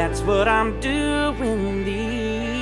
that's what I'm doing these.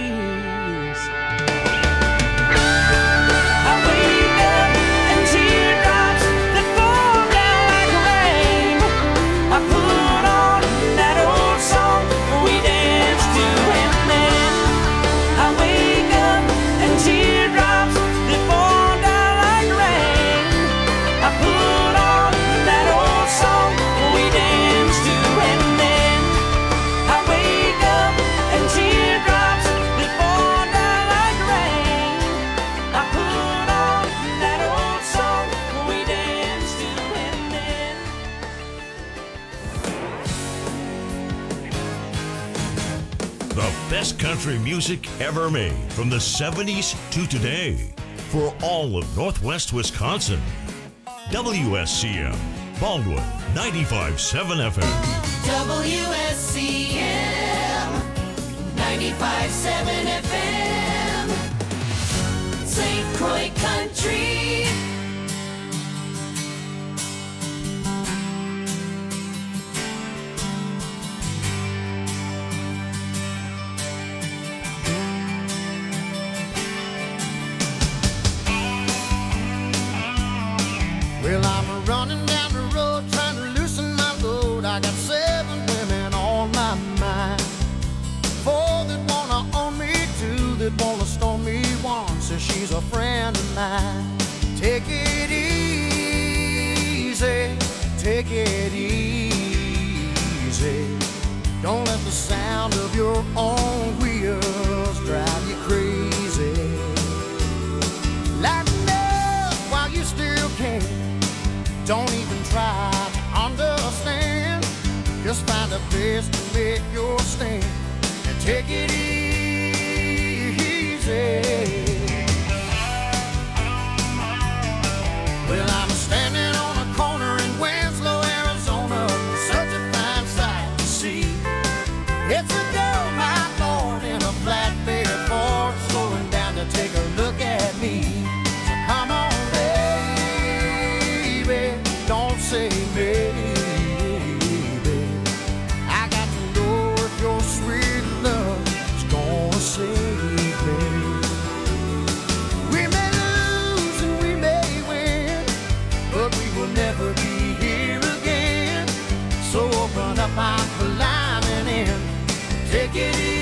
I wake up and teardrops that fall down like rain. I put on that old song we danced to, and then I wake up and teardrops that fall down like rain. I put on that old song we danced to, and then I wake up and teardrops that fall down like rain. I put on that old song we danced to, and then The best country music ever made from the 70s to today for all of Northwest Wisconsin. WSCM, Baldwin, 95.7 FM. WSCM 95.7 FM St. Croix Country. Well, I'm running down the road trying to loosen my load. I got 7 women on my mind. 4 that wanna own me, 2 that wanna storm me. 1 says she's a friend of mine. Take it easy, take it easy. Don't let the sound of your own wheels drive you crazy. Lighten up while you still can. Don't even try to understand. Just find a place to make your stand and take it easy. Well, I'm standing on a corner in Winslow, Arizona, such a fine sight to see. It's a girl, my lord, in a flatbed Ford, slowing down to take a look at me. So come on, don't say maybe. I got to know if your sweet love is gonna save me. We may lose and we may win, but we will never be here again. So open up my climbing in, take it easy.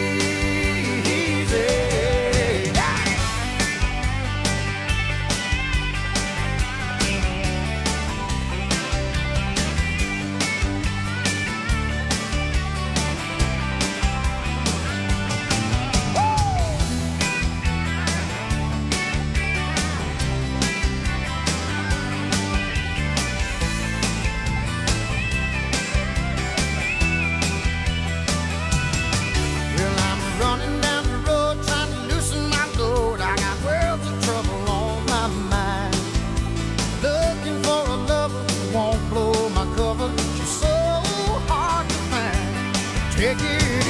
Take it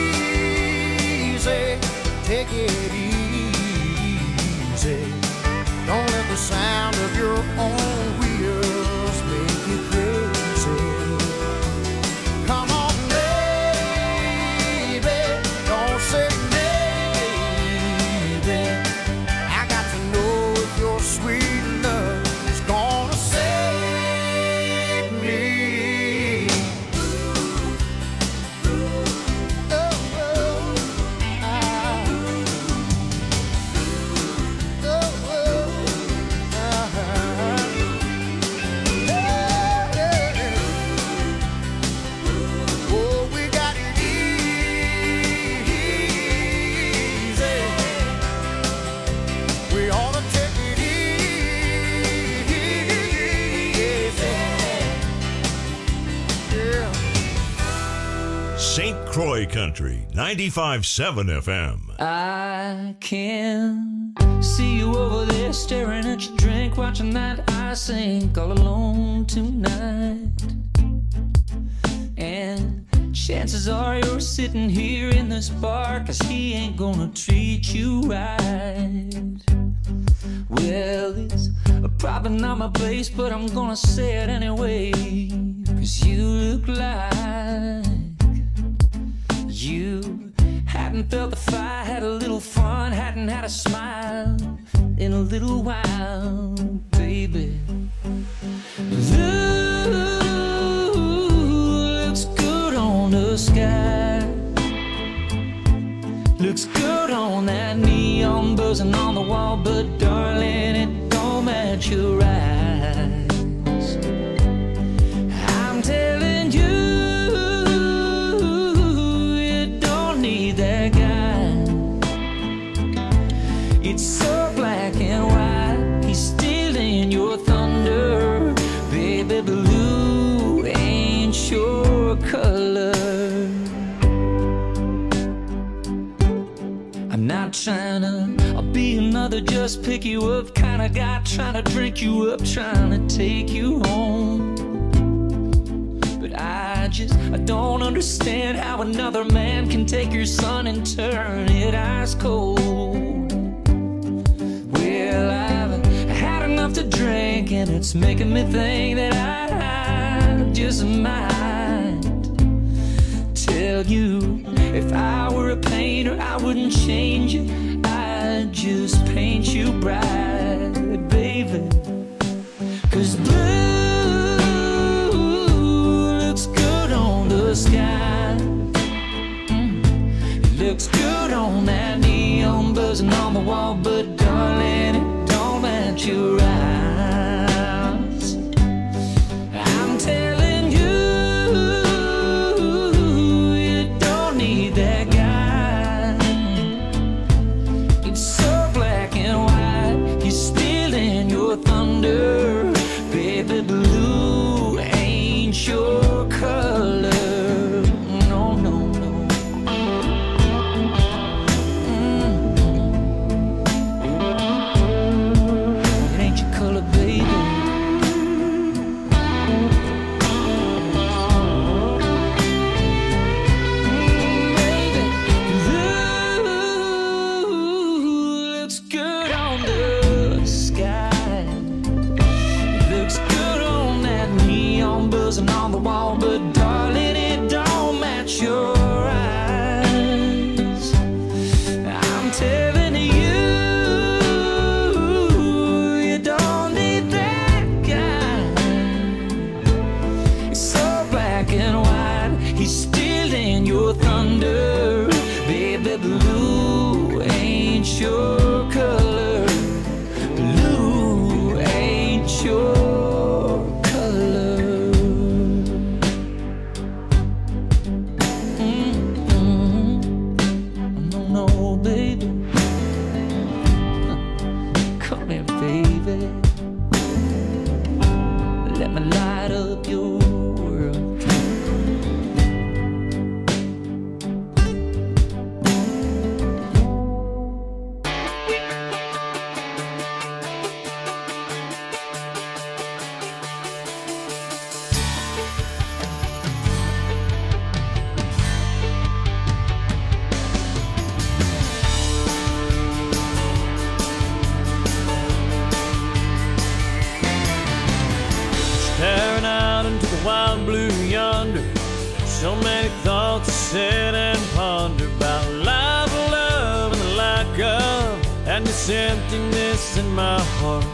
easy, take it easy. Don't let the sound of your own wheels make you crazy. Come on, baby, don't say maybe. I got to know if your sweet love is gonna save me. St. Croix Country, 95.7 FM. I can see you over there staring at your drink, watching that I sink all alone tonight. And chances are you're sitting here in this bar, 'cause he ain't gonna treat you right. Well, it's probably not my place, but I'm gonna say it anyway, 'cause you look like You hadn't felt the fire, had a little fun, hadn't had a smile in a little while, baby. Looks good on the sky, looks good on that neon buzzing on the wall, but darling, it don't match your eyes. I'm telling you, you don't need that guy. It's so black and white, he's stealing your thunder. Baby blue ain't your color. I'm not trying to be another just pick you up kind of guy, trying to drink you up, trying to take you home. But I don't understand how another man can take your sun and turn it ice cold. Well, I've had enough to drink, and it's making me think that I just might tell you, if I were a painter, I wouldn't change you, I'd just paint you bright, baby. 'Cause blue looks good on the sky, it looks good on that neon buzzing on the wall, but darling, it don't match your eyes. I'm telling you, you don't need that guy. It's so black and white, he's stealing your thunder. Baby blue ain't your color. No, no, no. It ain't your color, baby. Baby, blue looks good on the sky, looks good on that neon buzzing on the wall, but darling, it don't match your eyes. I'm telling you, you don't need that guy. It's so black and white, he's stealing your thunder. Baby blue ain't your color. Blue ain't your color. No, no, baby. Come here, baby. Let me light up your world. Staring out into the wild blue yonder, so many thoughts to sit and ponder about life, love, and the lack of, and this emptiness in my heart.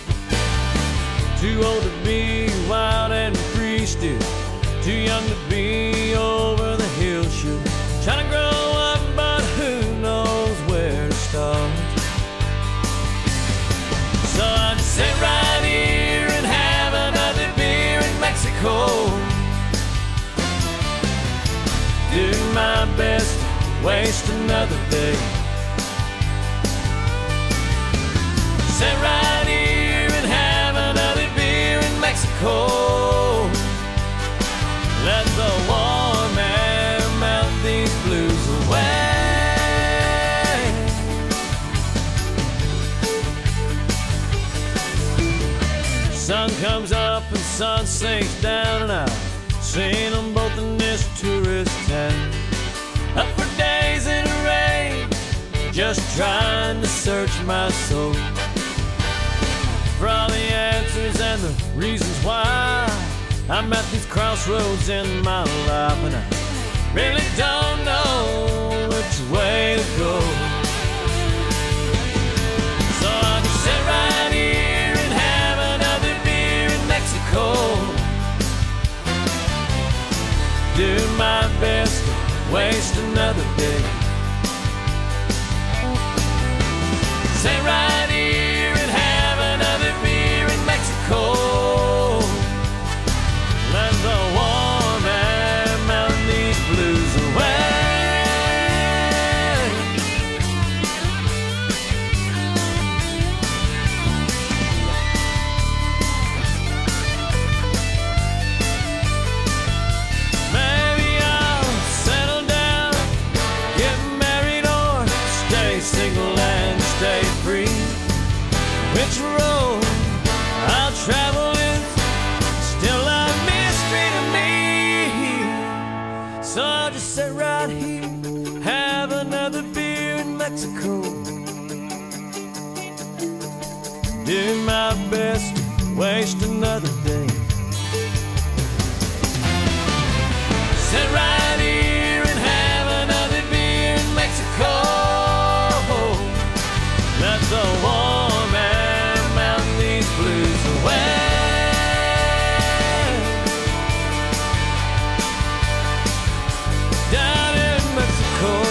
Too old to be wild and free still, too young to be over the hill should. Trying to grow up, but who knows where to start. So I just sit right here and have another beer in Mexico, doing my best to waste another day. Sit right here and have another beer in Mexico, let the warm air melt these blues away. Sun comes up and sun sinks down, and I've seen them both in this tourist town. Up for days in the rain, just trying to search my soul for all the answers and the reasons why I'm at these crossroads in my life. And I really don't know which way to go. So I'll just sit right here and have another beer in Mexico. Do my best to waste another day. Sit right here and have another beer in Mexico. Let the warm air melt these blues away. Maybe I'll settle down, get married, or stay single and stay free. Which road I'll travel is still a mystery to me. So I'll just sit right here, have another beer in Mexico. Do my best to waste another day. Sit right here and have another beer in Mexico. Let the warm air melt these blues away. Down in Mexico.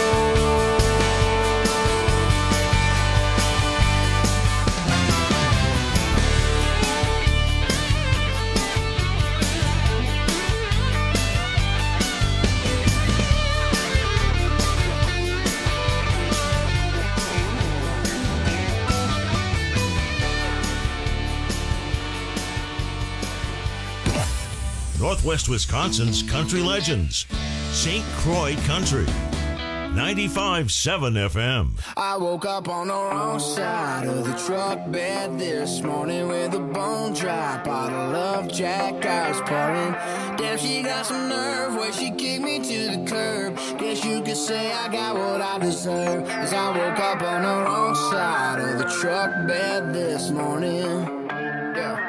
Northwest Wisconsin's country legends. St. Croix Country. 95.7 FM. I woke up on the wrong side of the truck bed this morning with a bone dry bottle of Jack I was pouring. Damn, she got some nerve where she kicked me to the curb. Guess you could say I got what I deserve, as I woke up on the wrong side of the truck bed this morning. Yeah.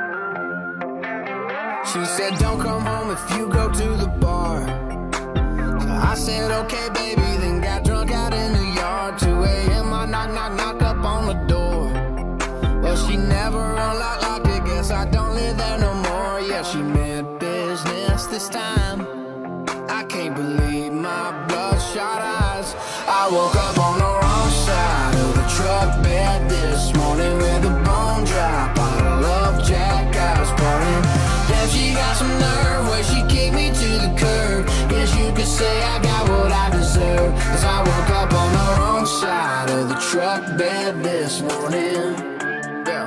She said, don't come home if you go to the bar. So I said, okay, baby, then got drunk out in the yard. 2 a.m., I knock up on the door. Well, she never unlocked it, guess I don't live there no more. Yeah, she meant business this time. I can't believe my bloodshot eyes. I woke up on the wrong side of the truck bed this morning with a bone dry bottle of Jack I was pouring. Damn, she got some nerve where she kicked me to the curb. Guess you could say I got what I deserve, as I woke up on the wrong side of the truck bed this morning. Yeah.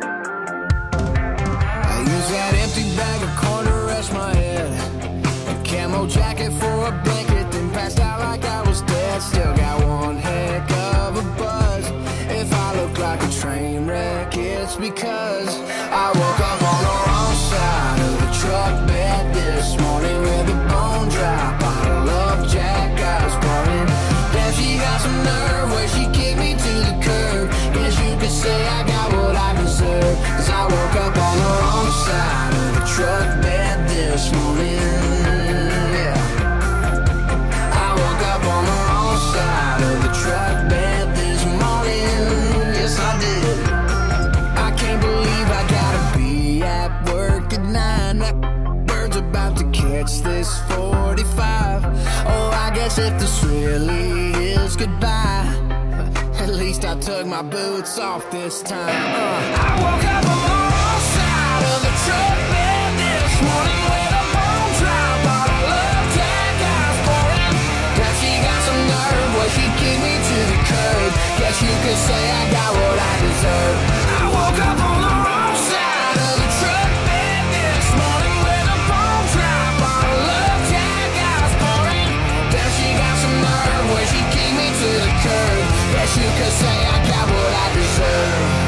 I used that empty bag of corn to rest my head, a camo jacket for a blanket, then passed out like I was dead. Still got one heck of a buzz. If I look like a train wreck, it's because I woke up on the wrong side of the truck bed this morning with a bone dry bottle of Jack I was pouring. Damn, she got some nerve where she kicked me to the curb. Guess you could say I got what I deserve, 'cause I woke up on the wrong side of the truck bed this morning. Yeah. I woke up on the wrong side of the truck bed this morning. Yes, I did. I can't believe I gotta be at work at 9. That bird's about to catch this 45. Oh, I guess if this really is goodbye, at least I took my boots off this time. I woke up on the wrong side of the truck bed this morning with a bone dry bottle of Jack I was pouring. Damn, she got some nerve where she kicked me to the curb. Guess you could say I got what I deserve. I woke up on the wrong side of the truck bed this morning with a bone dry bottle of Jack I was pouring. Damn, she got some nerve where she kicked me to the curb. Guess you could say I got what I deserve.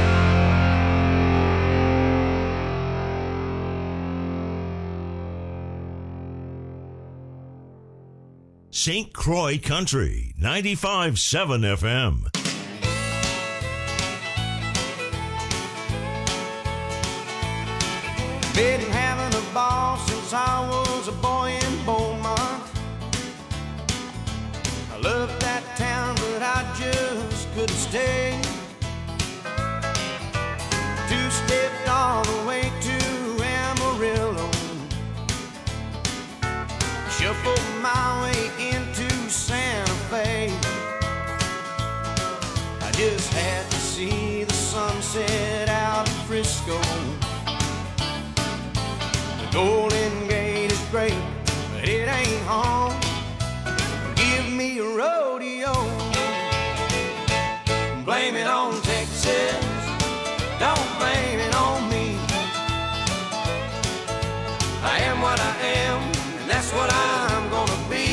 St. Croix Country. 95.7 FM. Been having a ball since I was a boy in Beaumont. stay. Two-stepped all the way to Amarillo. Shuffled my way into Santa Fe. I just had to see the sunset out of Frisco. The Golden Gate is great, but it ain't home. Give me a rodeo. Blame it on Texas, don't blame it on me. I am what I am, and that's what I'm gonna be.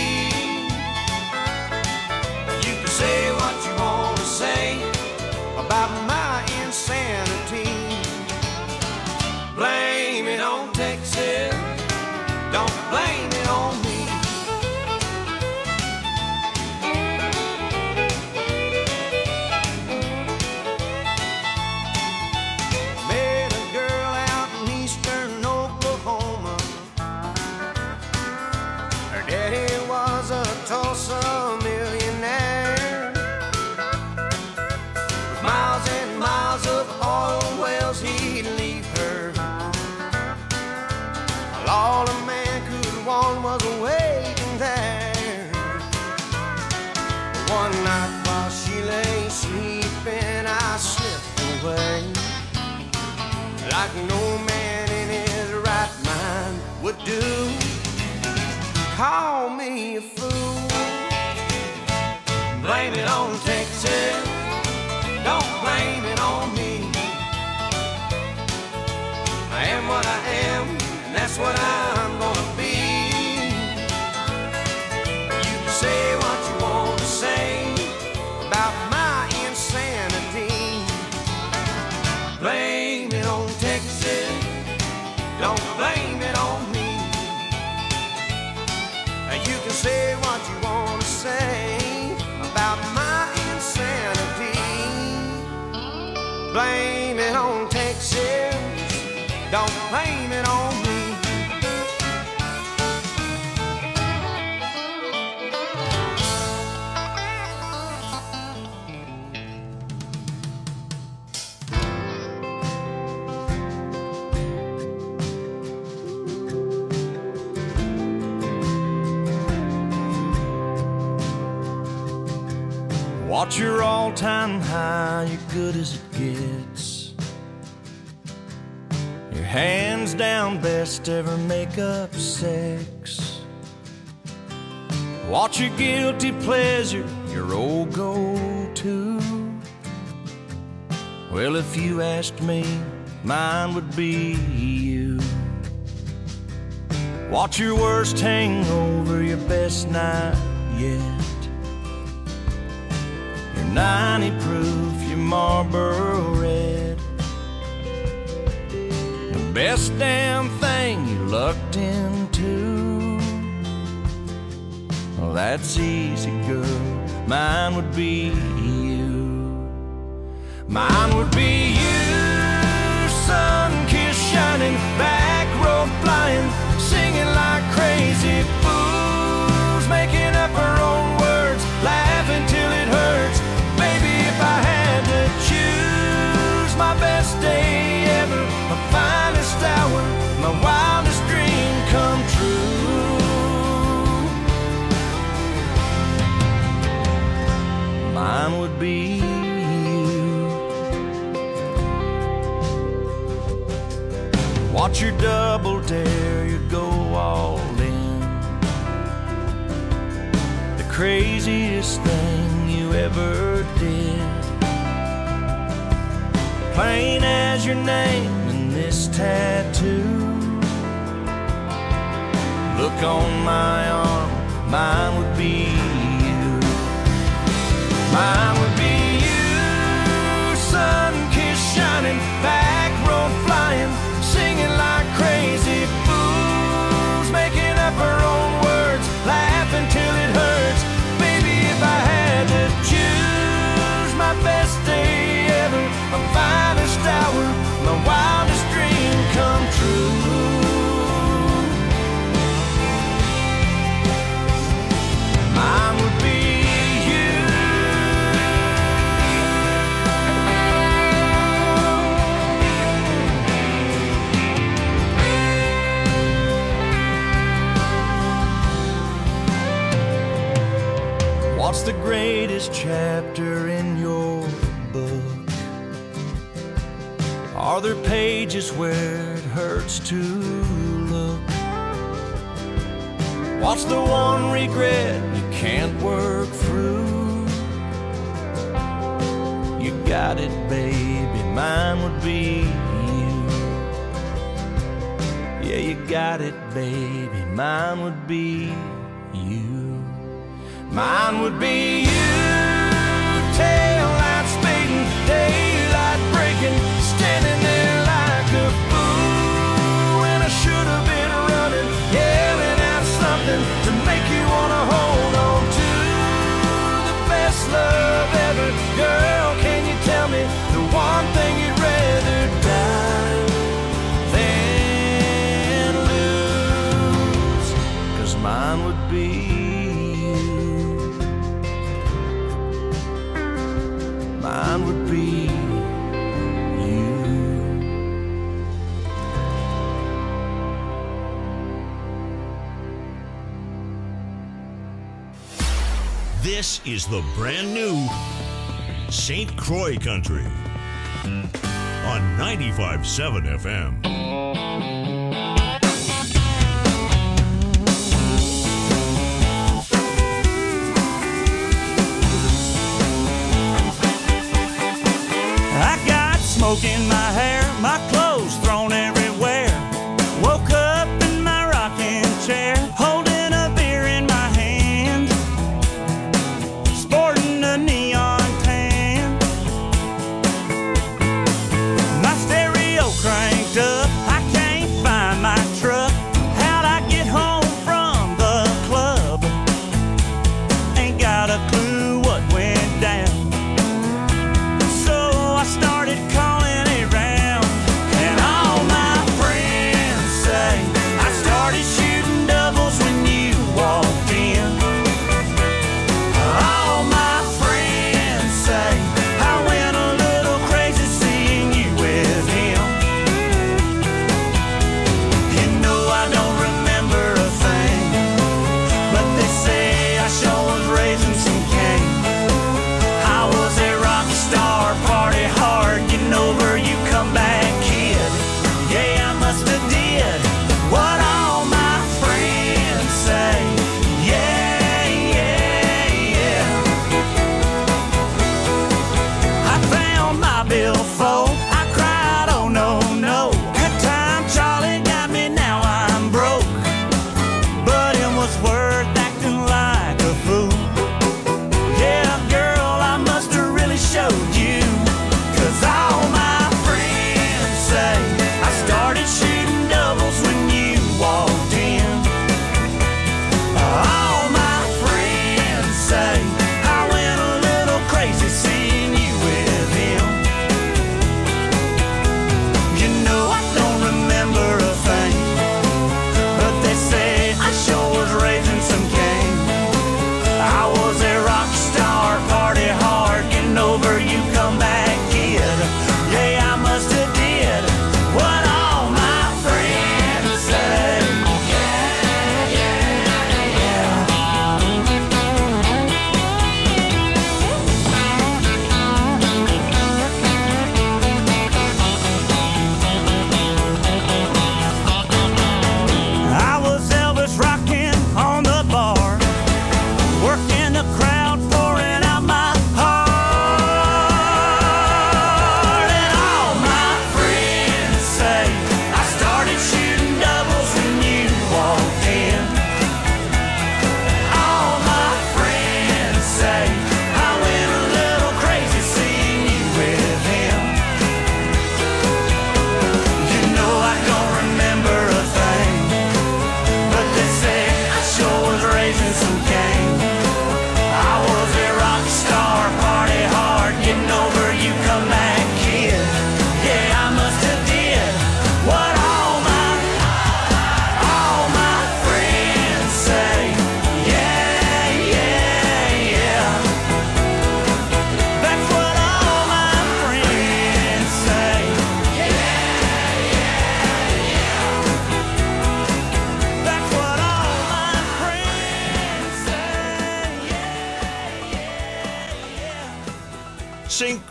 You can say what you want to say about my insanity. Blame it on Texas, don't blame it on me. Met a girl out in eastern Oklahoma. Her daddy was a Tulsa millionaire. With miles and miles of oil wells he'd leave her. All a man could want was waiting there. One night while she lay sleeping, I slipped away. Like no man in his right mind would do. Call me a fool. Blame it on Texas, don't blame it on me. I am what I am, and that's what I'm gonna be. You can say what you want to say about my insanity. Blame it on Texas, don't blame it on me. You can say what you want to say about my insanity. Blame it on Texas, don't blame it on me. Watch your all-time high, you're good as it gets. Your hands down best ever make-up sex. Watch your guilty pleasure, your old go-to. Well, if you asked me, mine would be you. Watch your worst hangover, your best night yet. 90 proof, your Marlboro Red. The best damn thing you lucked into. Well, that's easy, girl. Mine would be you. Mine would be you. Sun kiss shining, back road flying, singing like crazy fools, making up our own words, laughing till it hurts. If I had to choose my best day ever, my finest hour, my wildest dream come true, mine would be you. Watch your double dare, you go all in. The craziest thing you ever did. Plain as your name in this tattoo. Look on my arm, mine would be you. Mine would be you. Sun kiss shining, back road flying, singing like crazy fools, making up our own words, laughing till it hurts. Baby, if I had to choose my best day ever, my finest hour, my wildest dream come true. greatest chapter in your book? Are there pages where it hurts to look? What's the one regret you can't work through? You got it, baby, mine would be you. Yeah, you got it, baby, mine would be you. Mine would be you. Tail light speeding, daylight breaking, standing there like a fool when I should have been running, yelling out something to make you wanna hold on to the best love ever. Girl, can you tell me the one thing you'd rather die than lose? 'Cause mine would be you. Mine would be you. This is the brand new St. Croix Country on 95.7 FM. I got smoke in my hair, my clothes thrown everywhere. Woke up in my rocking chair, holding a beer in my hand, sporting a neon tan. My stereo cranked up,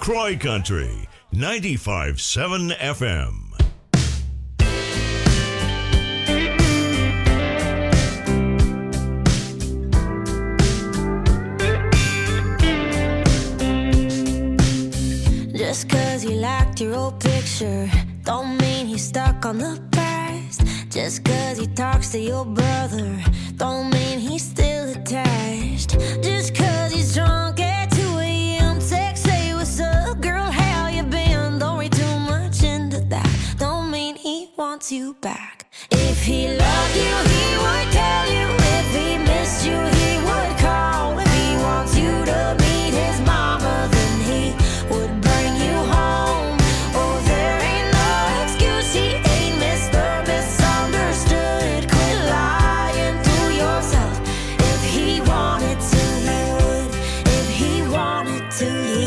Croy Country, 95.7 FM. Just cause he liked your old picture don't mean he's stuck on the past. Just cause he talks to your brother don't mean he's still attached. Just cause he's drunk at 2 a.m. text, say what's up girl, how you been? Don't read too much into that, don't mean he wants you back. If he loved you he would tell you, if he missed you he would call, if he wants you to meet his mama then he would bring you home. Oh, there ain't no excuse, he ain't Mr. Misunderstood. Quit lying to yourself. If he wanted to he would, if he wanted to he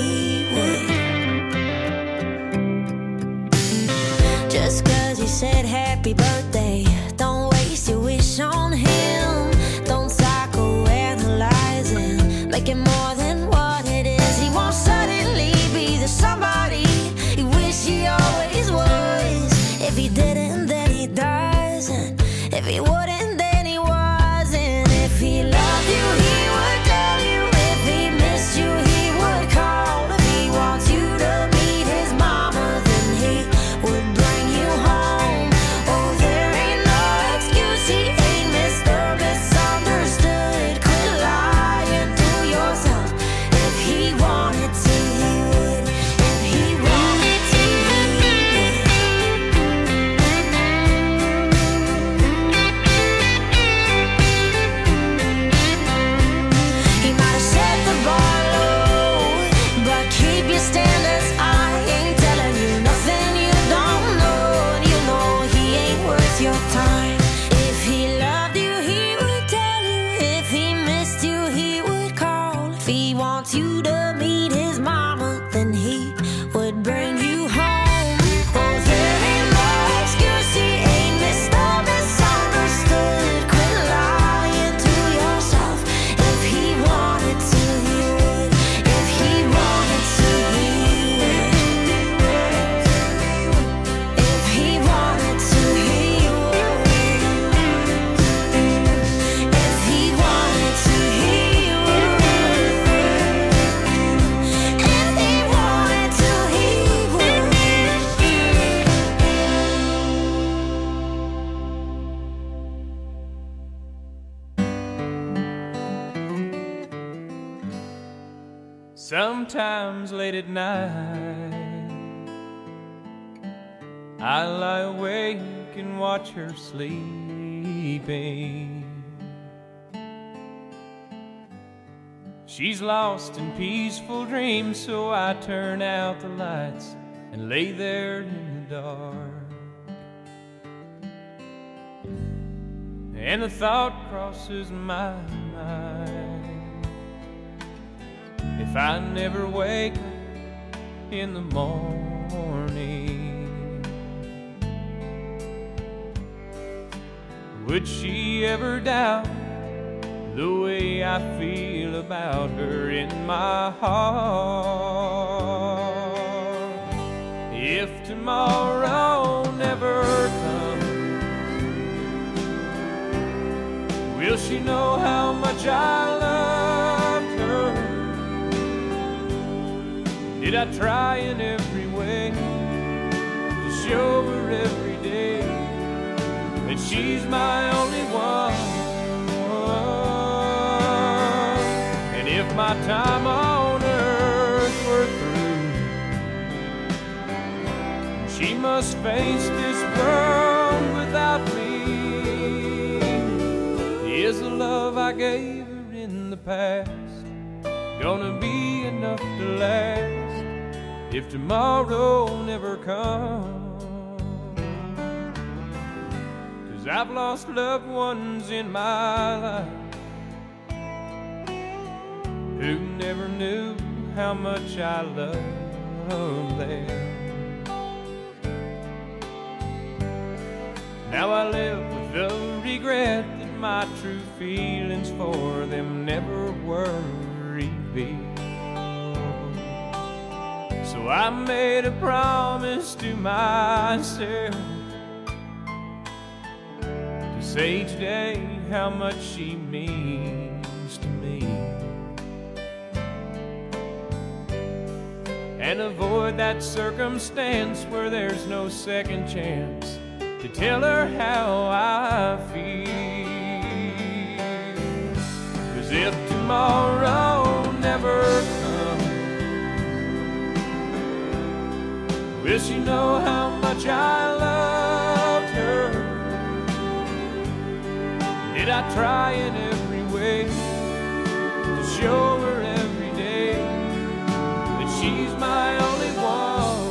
would. Just cause he said happy birthday don't waste your wish on him. Don't psychoanalyze him, make it more than what it is. He won't suddenly be the somebody he wish he always was. If he didn't then he doesn't, if he wouldn't then he wasn't. If he loved you he would tell you, if he missed you he would call, if he wants you to meet his mama then he would bring you home. Oh, there ain't no excuse, he ain't Mr. Misunderstood. Quit lying to yourself. If he wanted to he would, if he wanted to he would. He might have set the bar low, but keep your standards high. Ain't telling you nothing you don't know, and you know he ain't worth your time. If he loved you he would tell you, if he missed you he would call, if he wants you to meet his mama then he would bring you home. Oh, there ain't no excuse, he ain't Mr. Misunderstood. Quit lying to yourself. If he wanted to he would, if he wanted to he would, if he wanted to he would, if he wanted to he would, if he wanted to he would. Sometimes late at night I lie awake and watch her sleeping. She's lost in peaceful dreams, so I turn out the lights and lay there in the dark. And the thought crosses my mind, if I never wake up in the morning, would she ever doubt the way I feel about her in my heart? If tomorrow never comes, will she know how much I loved her? Did I try in every way to show her every day that she's my only one? And if my time on earth were through, she must face this world without me, is the love I gave her in the past gonna be enough to last if tomorrow never comes? 'Cause I've lost loved ones in my life who never knew how much I loved them. Now I live with the regret that my true feelings for them never were revealed. So I made a promise to myself to say each day how much she means to me, and avoid that circumstance where there's no second chance to tell her how I feel. 'Cause if tomorrow never comes, will she know how much I loved her? Did I try in every way to show her every day that she's my only one?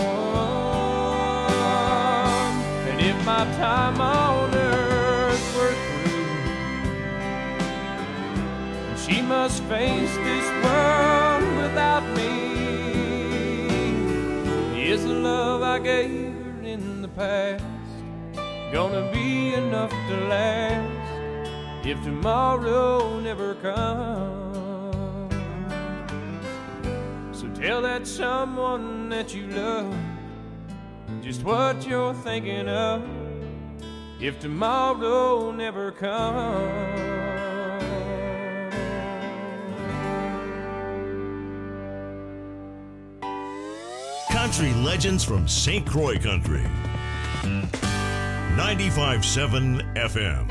And if my time on earth were through, she must face this world without me, is the love I gave her in the past gonna be enough to last if tomorrow never comes? So tell that someone that you love just what you're thinking of if tomorrow never comes. Country legends from St. Croix Country. 95.7 FM.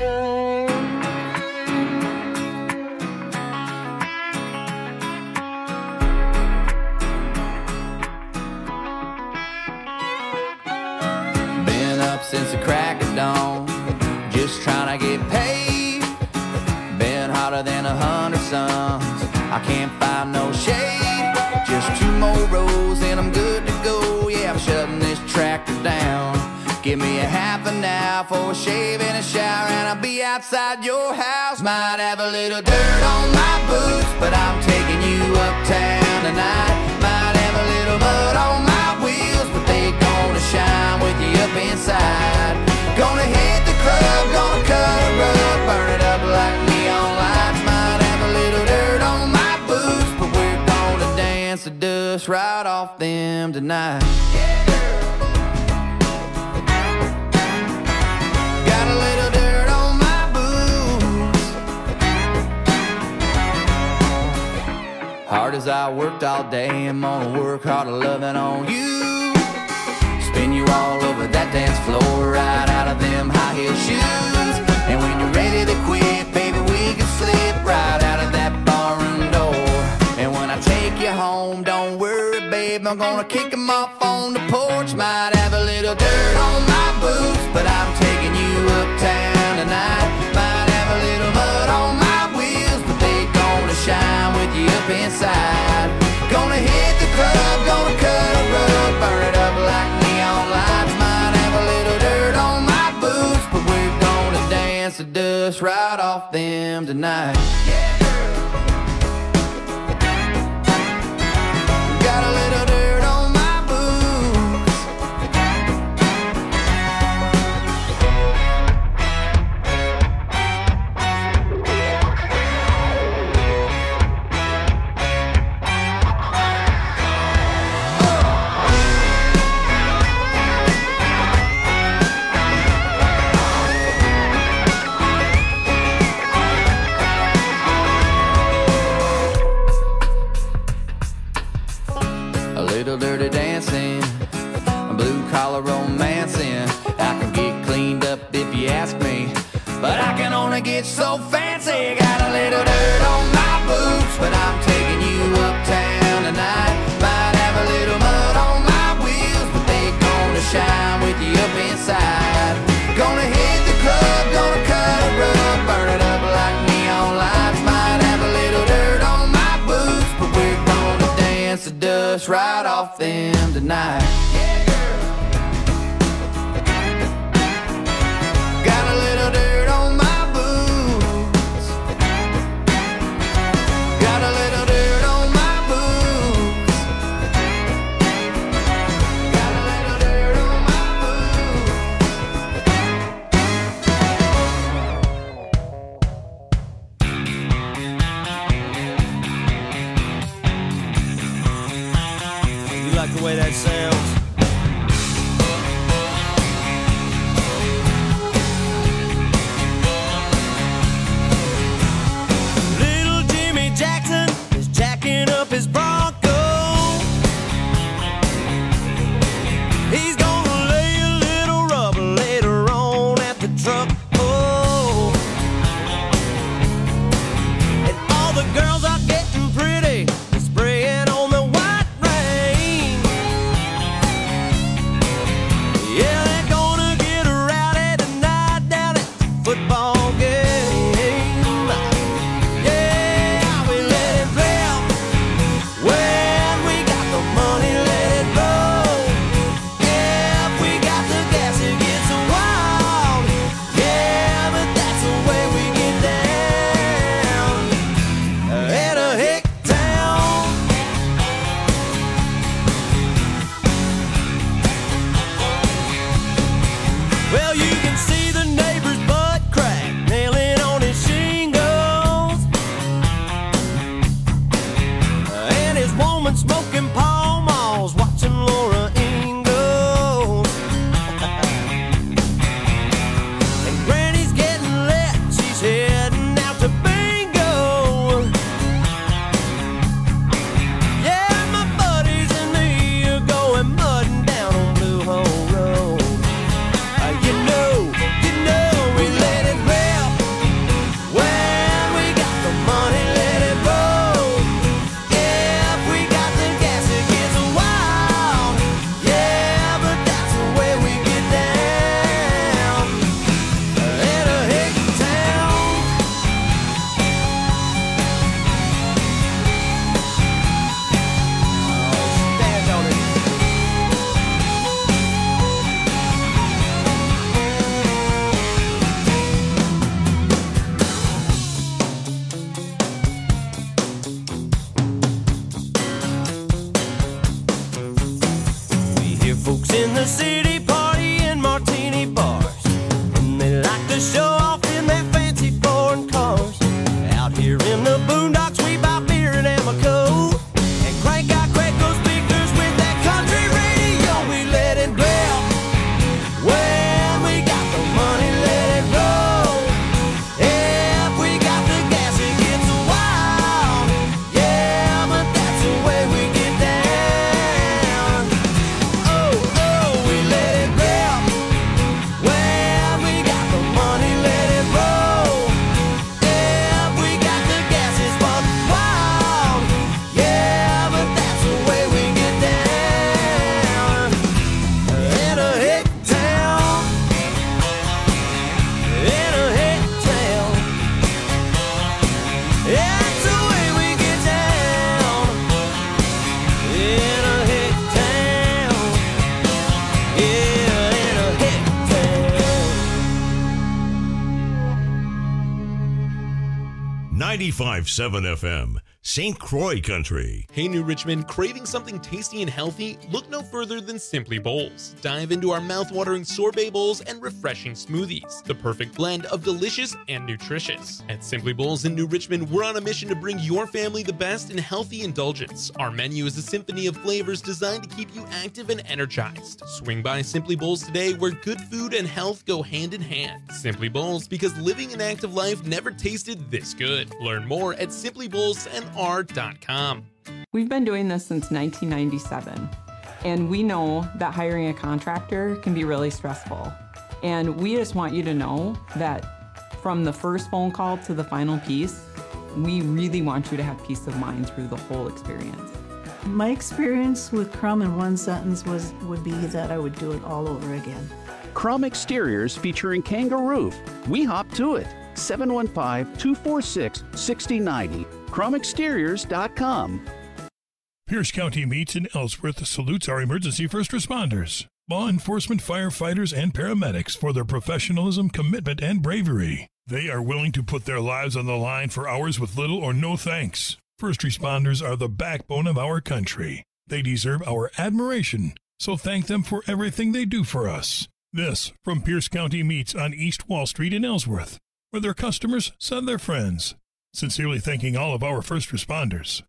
Been up since the crack of dawn, just trying to get paid. Been hotter than 100 suns, I can't find no shade. Just 2 more rows and I'm good to go. Yeah, I'm shutting this tractor down. Give me a half an hour for a shave and a shower, and I'll be outside your house. Might have a little dirt on my boots, but I'm taking you uptown tonight. Might have a little mud on my wheels, but they gonna shine with you up inside. Gonna hit the club, gonna cut a rug, burn it up like neon lights. Might have a little dirt on my boots, but we're gonna dance the dust right off them tonight. Got a little dirt on my boots. Hard as I worked all day, I'm gonna work harder loving on you. Spin you all over that dance floor, right out of them high heel shoes. And when you're ready to quit, baby, we can slip right out of that barroom door. And when I take you home, don't worry, babe, I'm gonna kick them off on the porch. Might have a little dirt on my boots, but I'm taking you uptown tonight. Might have a little mud on my wheels, but they gonna shine with you up inside. Gonna hit the club, gonna cut a rug, burn it up like neon lights. Might have a little dirt on my boots, but we're gonna dance the dust right off them tonight. Got a little dirt on my boots. A little dirty dancing, blue collar romancing. I can get cleaned up if you ask me, but I can only get so fancy. Got a little dirt on my boots, but I'm taking you uptown tonight. Might have a little mud on my wheels, but they gonna shine with you up inside. Gonna hit the club, gonna cut a rug, burn it up like neon lights. Might have a little dirt on my boots, but we're gonna dance the dust right off them tonight. Got a little dirt on my boots. Got a little dirt on my boots. Got a little dirt on my boots. You like 95.7 FM, St. Croix Country. Hey, New Richmond, craving something tasty and healthy? Look no further than Simply Bowls. Dive into our mouth-watering sorbet bowls and refreshing smoothies, the perfect blend of delicious and nutritious. At Simply Bowls in New Richmond, we're on a mission to bring your family the best in healthy indulgence. Our menu is a symphony of flavors designed to keep you active and energized. Swing by Simply Bowls today, where good food and health go hand in hand. Simply Bowls, because living an active life never tasted this good. Learn more at simplybowlsnr.com. We've been doing this since 1997, and we know that hiring a contractor can be really stressful. And we just want you to know that from the first phone call to the final piece, we really want you to have peace of mind through the whole experience. My experience with Crum in one sentence would be that I would do it all over again. Crum Exteriors featuring Kangaroo. We hop to it. 715-246-6090. CrumExteriors.com. Pierce County Meets in Ellsworth salutes our emergency first responders, law enforcement, firefighters, and paramedics for their professionalism, commitment, and bravery. They are willing to put their lives on the line for hours with little or no thanks. First responders are the backbone of our country. They deserve our admiration, so thank them for everything they do for us. This from Pierce County Meets on East Wall Street in Ellsworth, where their customers send their friends. Sincerely thanking all of our first responders.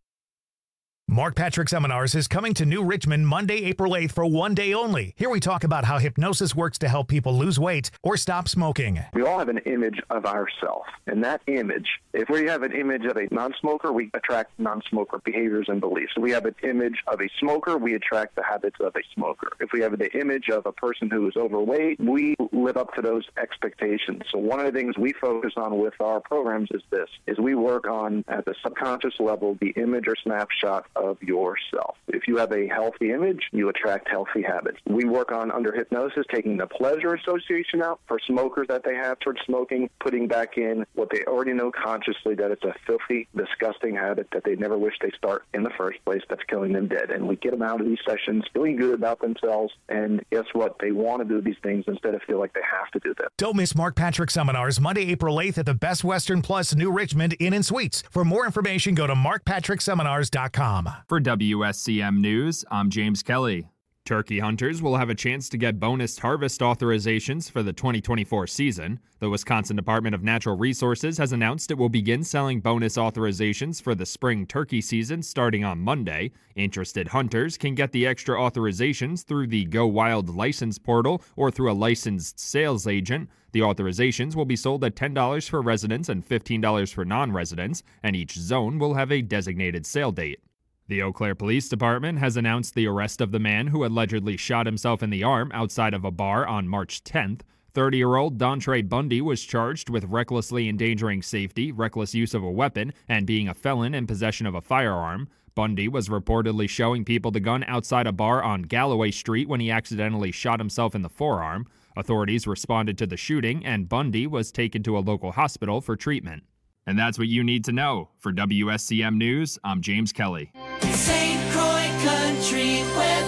Mark Patrick Seminars is coming to New Richmond Monday, April 8th for one day only. Here we talk about how hypnosis works to help people lose weight or stop smoking. We all have an image of ourselves, and that image, if we have an image of a non-smoker, we attract non-smoker behaviors and beliefs. If we have an image of a smoker, we attract the habits of a smoker. If we have the image of a person who is overweight, we live up to those expectations. So one of the things we focus on with our programs is this, is we work on, at the subconscious level, the image or snapshot of yourself. If you have a healthy image, you attract healthy habits. We work on, under hypnosis, taking the pleasure association out for smokers that they have towards smoking, putting back in what they already know consciously, that it's a filthy, disgusting habit that they never wish they start in the first place, that's killing them dead. And we get them out of these sessions feeling good about themselves, and guess what? They want to do these things instead of feel like they have to do them. Don't miss Mark Patrick Seminars Monday, April 8th at the Best Western Plus New Richmond Inn and Suites. For more information, go to markpatrickseminars.com. For WSCM News, I'm James Kelly. Turkey hunters will have a chance to get bonus harvest authorizations for the 2024 season. The Wisconsin Department of Natural Resources has announced it will begin selling bonus authorizations for the spring turkey season starting on Monday. Interested hunters can get the extra authorizations through the Go Wild license portal or through a licensed sales agent. The authorizations will be sold at $10 for residents and $15 for non-residents, and each zone will have a designated sale date. The Eau Claire Police Department has announced the arrest of the man who allegedly shot himself in the arm outside of a bar on March 10th. 30-year-old Dontre Bundy was charged with recklessly endangering safety, reckless use of a weapon, and being a felon in possession of a firearm. Bundy was reportedly showing people the gun outside a bar on Galloway Street when he accidentally shot himself in the forearm. Authorities responded to the shooting, and Bundy was taken to a local hospital for treatment. And that's what you need to know. For WSCM News, I'm James Kelly. St. Croix Country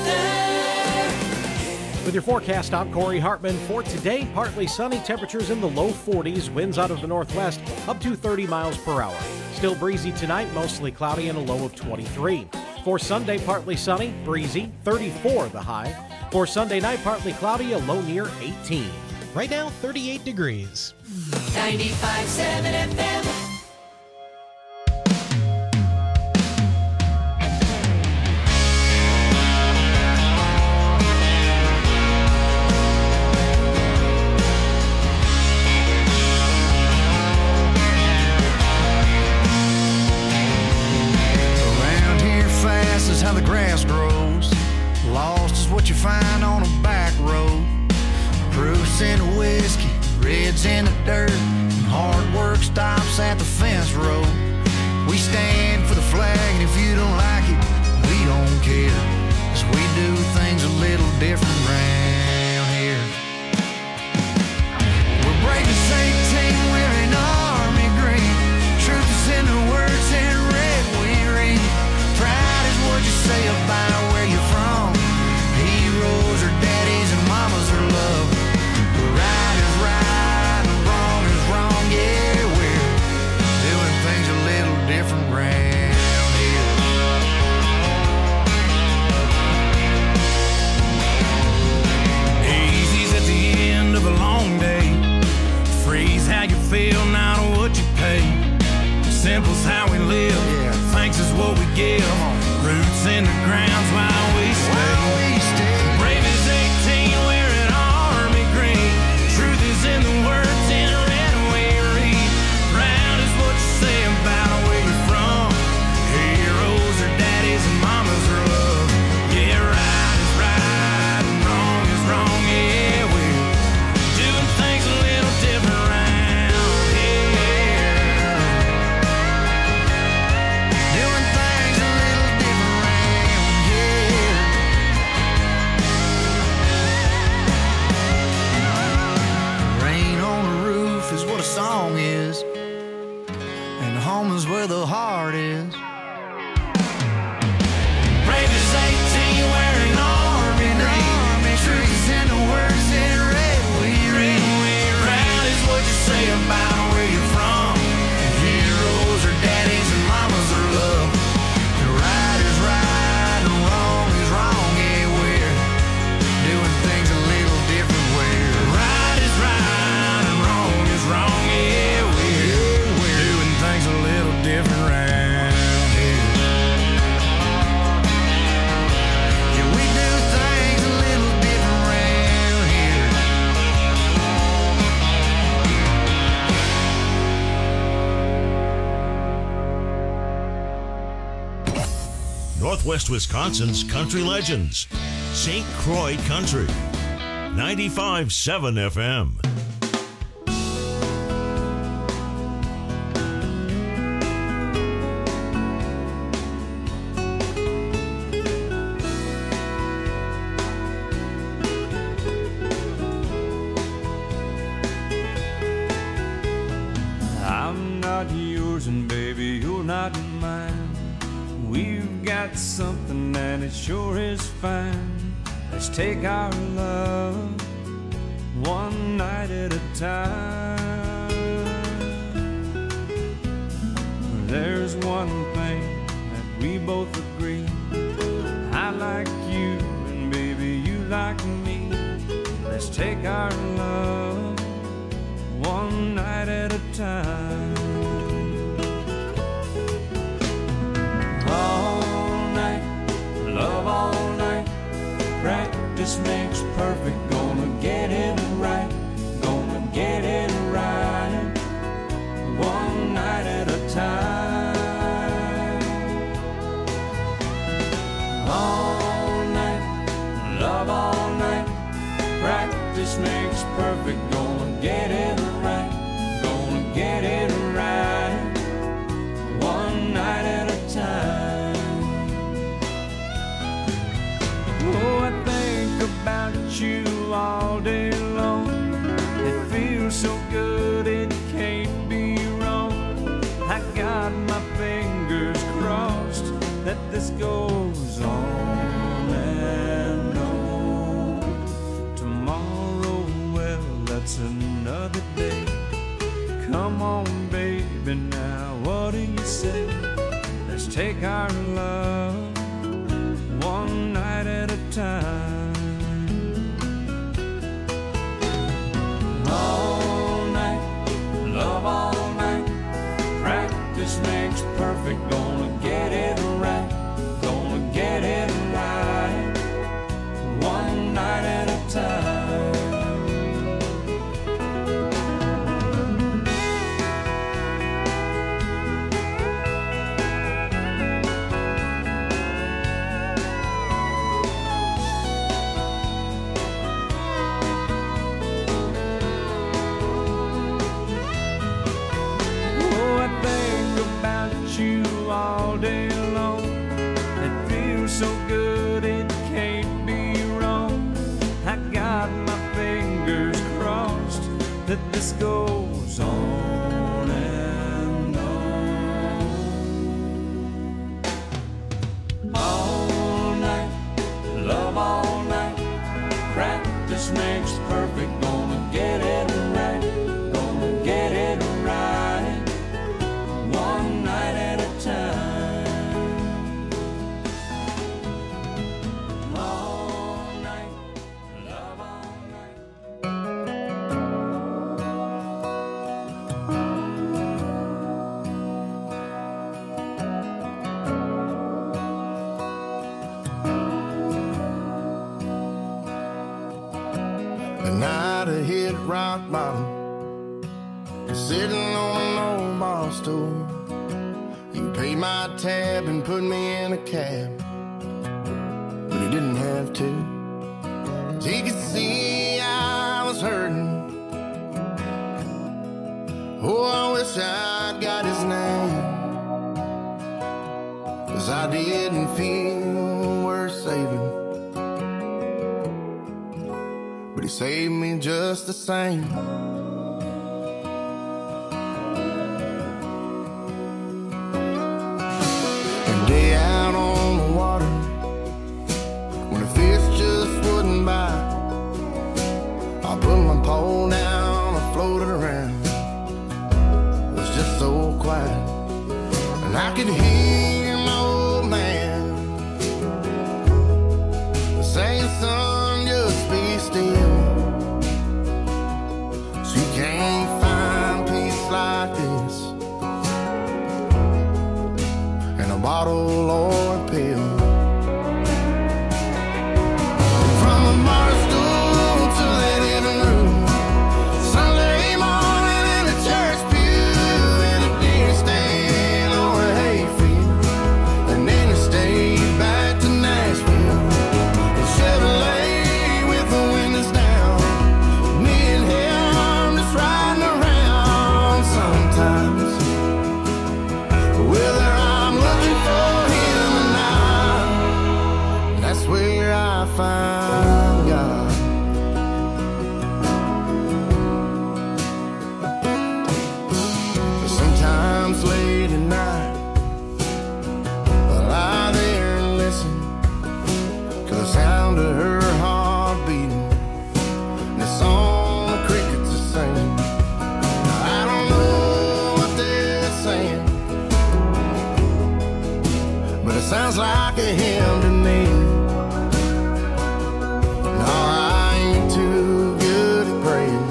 weather. With your forecast, I'm Corey Hartman. For today, partly sunny, temperatures in the low 40s, winds out of the northwest up to 30 miles per hour. Still breezy tonight, mostly cloudy and a low of 23. For Sunday, partly sunny, breezy, 34 the high. For Sunday night, partly cloudy, a low near 18. Right now, 38 degrees. 95.7 FM. How the grass grows. Lost is what you find on a back road. Proofs in the whiskey, reds in the dirt, and hard work stops at the fence road. We stand for the flag, and if you don't like it, we don't care, 'cause we do things a little different round here. We're breaking St. wearing army green. Truth is in the words in red we read. Pride is what you say about where you're from. Heroes are daddies and mamas are love. But right is right and wrong is wrong. Yeah, we're doing things a Simple's how we live. Thanks is what we give. Roots in the ground's why we stay. Brave as 18 wearing army green. Truth is in the words in red we read. Proud is what you say about where you're from. Heroes are daddies and mamas are love. Yeah, right is right and wrong is wrong. Yeah, we're doing things a little different round here. Doing things a little different round here. Rain on the roof is what a song is, and home is where the heart is. Brave as 18 wearing army green. Truth is in the words in red we read. Proud is what you say about where you're from. Heroes are daddies and mamas are love. And right is right and wrong is wrong. Yeah, we're doing things a little different way. Right is right and wrong is wrong. Yeah, we're doing things a little different round here. Yeah, we do things a little different round here. Northwest Wisconsin's country legends. St. Croix Country. 95.7 FM. I'm not yours and baby, you're not mine. We've got something and it sure is fine. Let's take our love one night at a time. There's one thing that we both agree. I like you and baby you like me. Let's take our love one night at a time. All night, love all night. Practice makes perfect. Gonna get it right. Gonna get it right. One night at a time. All night, love all night. Practice makes perfect. Gonna get it right. Gonna get it right. One night at a time. Oh, I think about you all day long. It feels so good, it can't be wrong. I got my fingers crossed that this goes on and on. Tomorrow, well, that's another day. Come on, baby, now what do you say? Let's take our love one night at a time. All night, love all night. Practice makes perfect. Gonna get it right. Gonna get it right. One night at a time. All day long, it feels so good, it can't be wrong. I got my fingers crossed that this goes on and on. All night, love all night. Practice makes perfect. Gonna get it right. Gonna get it right. One night at a time. All night, love all night. rock bottom, sitting on an old bar stool. You paid my tab and put me in a cab, but he didn't have to. 'Cause he could see I was hurting. Oh, I wish I'd got his name, 'cause I didn't feel worth saving, but he saved me just the same. And day out on the water, when the fish just wouldn't bite, I put my pole down and floated around. It was just so quiet, and I could hear my old man saying, son, just be still. So you can't find peace like this in a bottle or a pill. From a bar stool to the living room, Sunday morning in a church pew, in a deer stand or a hayfield, and then I stayed back to Nashville. Chevrolet with the windows down, me and him just riding around sometimes. Whether I'm looking for him or not, that's where I find God. Sometimes late at night, I lie there and listen to the sound of her heart beating, and the song the crickets are singing. I don't know what they're saying, but it sounds like a hymn to me. No, I ain't too good at praying,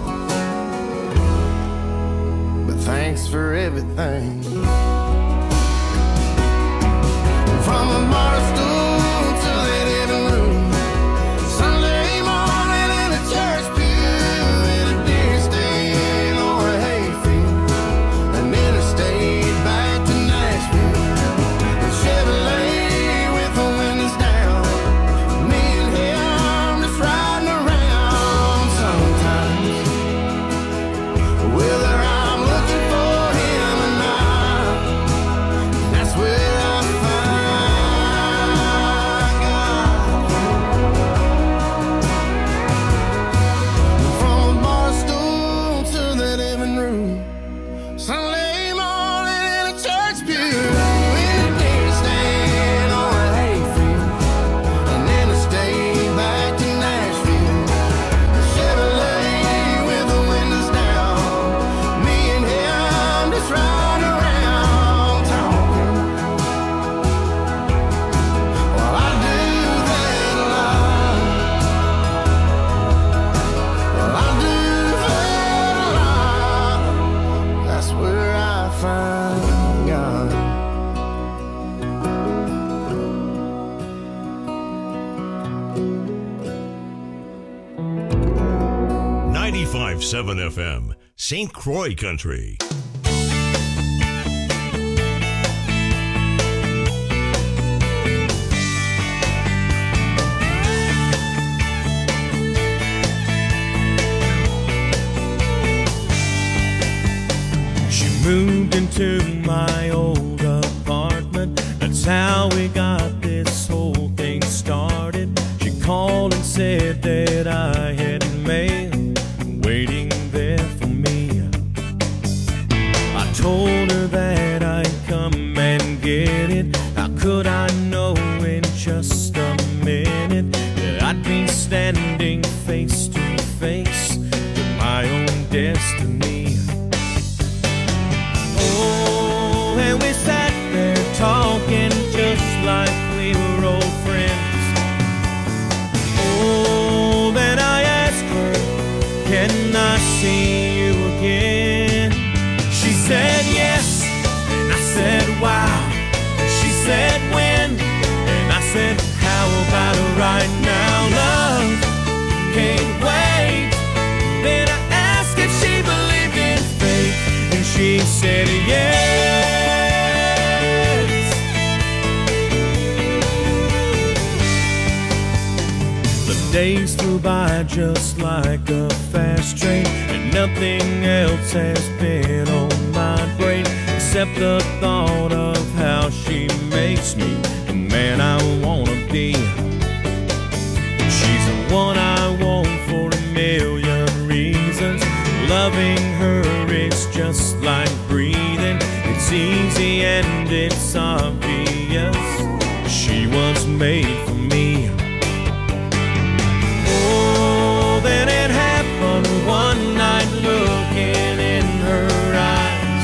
but thanks for everything. From a bar stool to the living room, Sunday morning in a church pew, in a deer stand or a hayfield, and then I stayed back to Nashville. The Chevrolet with the windows down, me and him just riding around sometimes. Whether I'm looking for him or not, that's where I find God. From a bar stool to the living room, Sunday morning in a church pew, in a deer stand or a hayfield, and then I stayed back to Nashville. The Chevrolet with the windows down, me and him just riding around talking. Well, I do that a lot. Well, I do that a lot. That's where I find God. 95.7 FM, St. Croix Country. She moved into my old apartment. That's how we got this whole thing started. She called and said that I had mail waiting there for me. I told her that I'd come and get it. How could I know in just a minute that I'd be standing face to face with my own destiny? Oh, and we sat there talking just like we were old friends. Oh, then I days flew by just like a fast train, and nothing else has been on my brain except the thought of how she makes me the man I wanna be. She's the one I want for a million reasons. Loving her is just like breathing. It's easy and it's obvious. She was made for me. Oh, then it happened one night, looking in her eyes.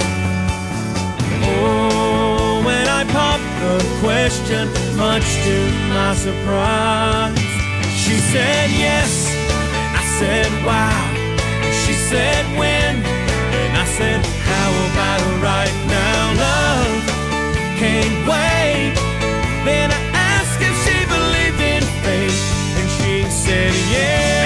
Oh, when I popped the question, much to my surprise, she said yes. I said wow. She said when, and I said how about right now? Love can't wait. Then I asked if she believed in fate, and she said yes.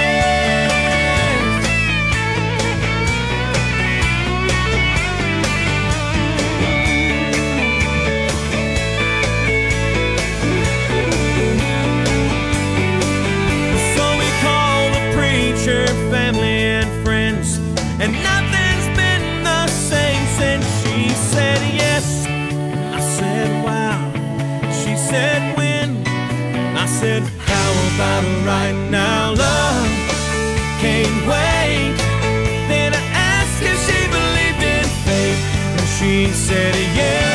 So we called the preacher, family and friends, and nothing's been the same since she said yes. I said wow. She said when. I said how about right now? Love can't wait. Then I asked if she believed in fate, and she said yeah.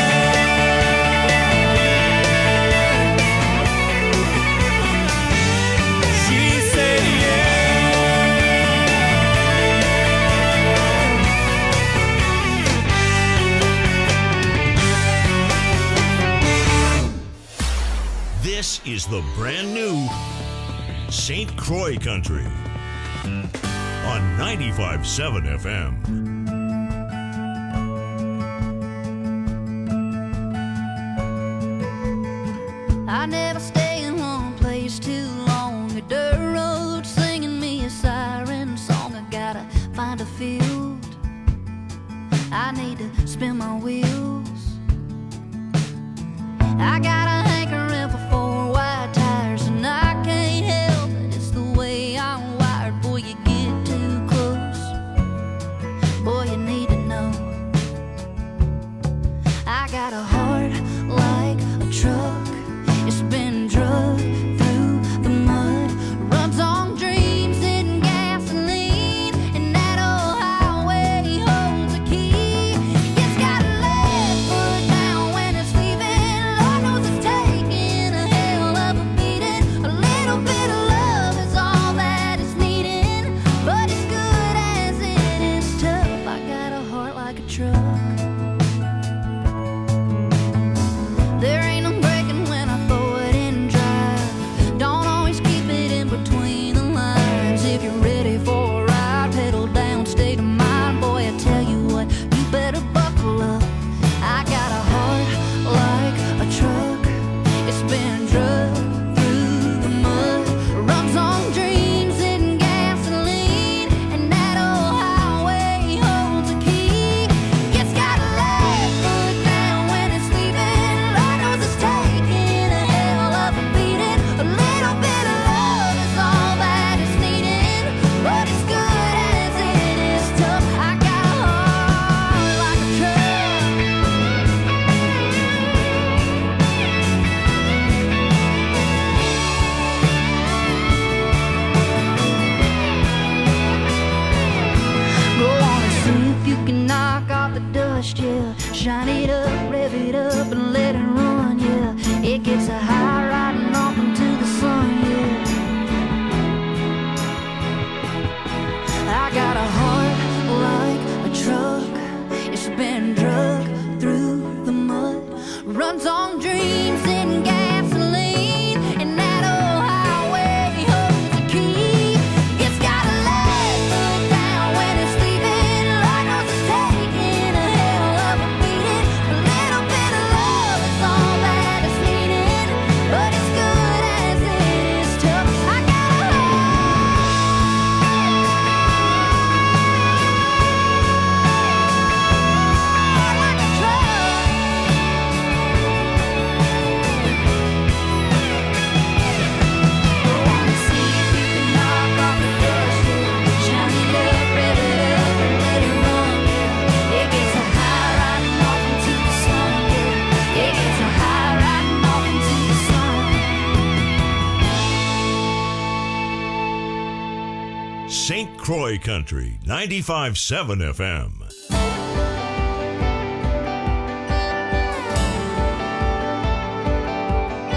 She said This is the brand new St. Croix Country on 95.7 FM. I never stay in one place too long. A dirt road singing me a siren song. I gotta find a field. I need to spin my wheels. I got a hankering for four white tires, and I can't help it. It's the way I'm wired. Boy, you get too close. Boy, you need to know. I got a heart like a truck. It's been drugged through the mud. Runs on dreams and gasoline, and that old highway holds a key. It's got a left foot down when it's leaving. Lord knows it's taking a hell of a beating. A little bit of love is all that it's needing, but as good as it is tough, I got a heart like a truck. There ain't no breaking when I throw it in drive. Don't always keep it in between the lines. If you're ready for a ride, pedal down, state of mind. Boy, I tell you what, you better buckle up. I got a heart like a truck. It's been drugged through the mud. Runs on dreams and gasoline, and that old highway holds a key. It's got a left foot down when it's leaving. Lord knows it's taking a hell of a beating. A little bit of love is all that it's needing, but as good as it is tough, I got a heart like a truck. Go on and see if you can knock off the dust, yeah. Shine it up, rev it up, and let it run, yeah. It gets a high riding off into the sun, yeah. I got a heart like a truck. It's been drugged through the mud. Runs on dreams and gasoline, and that old highway holds a key. It's got a left foot down when it's leaving. Lord knows it's taking a hell of a beating. A Croy Country 95.7 FM.